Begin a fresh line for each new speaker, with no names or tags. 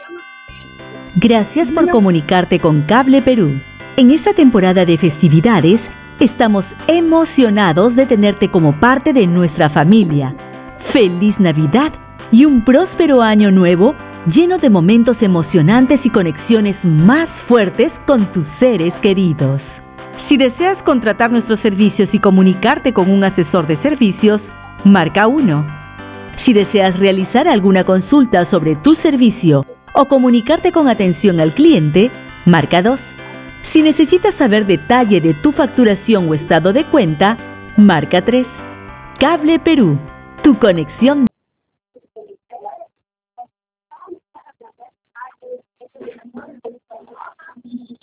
Gracias por comunicarte con Cable Perú. En esta temporada de festividades, estamos emocionados de tenerte como parte de nuestra familia. ¡Feliz Navidad y un próspero año nuevo lleno de momentos emocionantes y conexiones más fuertes con tus seres queridos! Si deseas contratar nuestros servicios y comunicarte con un asesor de servicios, marca 1. Si deseas realizar alguna consulta sobre tu servicio o comunicarte con atención al cliente, marca 2. Si necesitas saber detalle de tu facturación o estado de cuenta, marca 3. Cable Perú, tu conexión